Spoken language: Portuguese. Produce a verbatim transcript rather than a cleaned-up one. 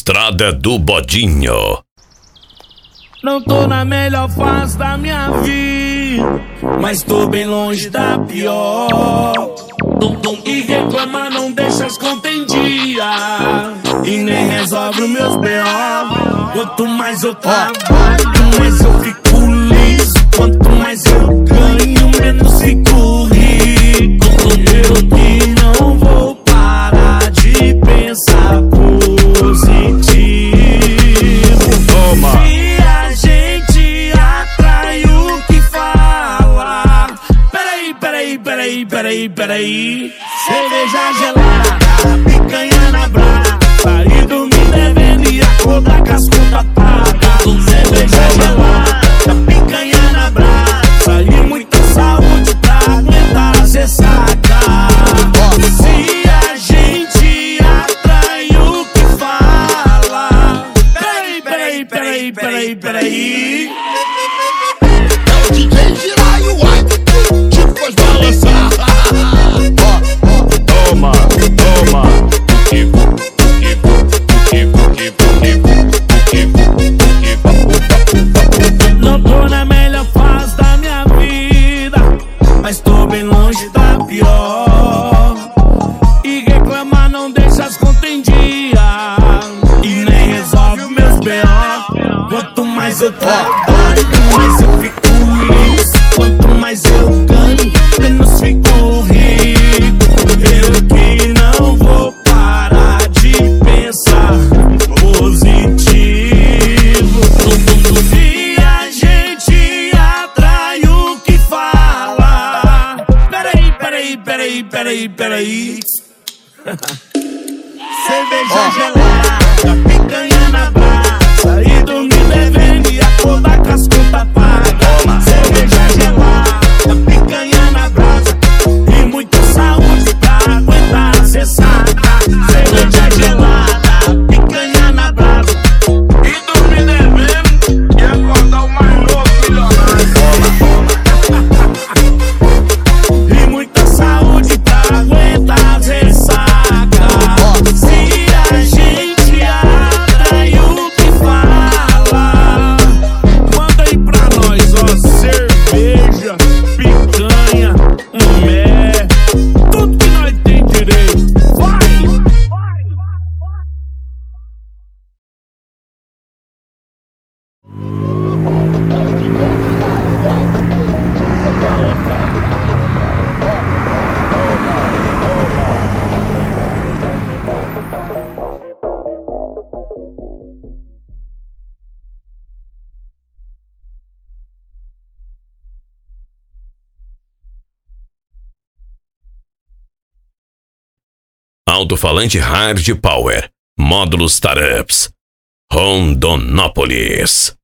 Estrada do Bodinho. Não tô na melhor fase da minha vida, mas tô bem longe da pior. Tum, tum, e reclamar não deixa as contas em dia, e nem resolve os meus B O. Quanto mais eu trabalho, mais eu fico liso. Quanto mais eu ganho, menos fico rico. Eu que não vou parar de pensar positivo. Toma! Se a gente atrai o que fala. Peraí, peraí, peraí, peraí, peraí. Cerveja gelada, picanha na brasa, sair dormir devendo e acordar com as contas pagas. Cerveja gelada, picanha na brasa, sair muita saúde pra aguentar as ressacas. Se a gente atrai o que fala. Peraí, peraí, peraí, peraí, peraí. É o D J girar e o white te faz balançar. Toma, toma. Não tô na melhor fase da minha vida, mas tô bem longe da pior. E reclamar não deixa as contas em dia, e nem resolve os meus B O. Quanto mais eu trabalho, mais eu fico liso. Quanto mais eu ganho, menos fico rico. Eu que não vou parar de pensar positivo. Se a gente atrai o que fala. Peraí, peraí, peraí, peraí, peraí. Cerveja gelada, picanha na brasa, e dormir devendo e acordar com as contas pagas. Cerveja gelada, picanha na brasa, e muita saúde pra aguentar as ressacas. Cerveja gelada, picanha na brasa, e dormir devendo e acordar o mais louco milionário. E muita saúde pra aguentar as ressacas. Se a gente atrai o que fala. Manda aí pra nós, ó, cerveja, picanha, mé, tudo que nós tem direito. Vai! Alto-falante Hard Power. Módulos Tarups. Rondonópolis.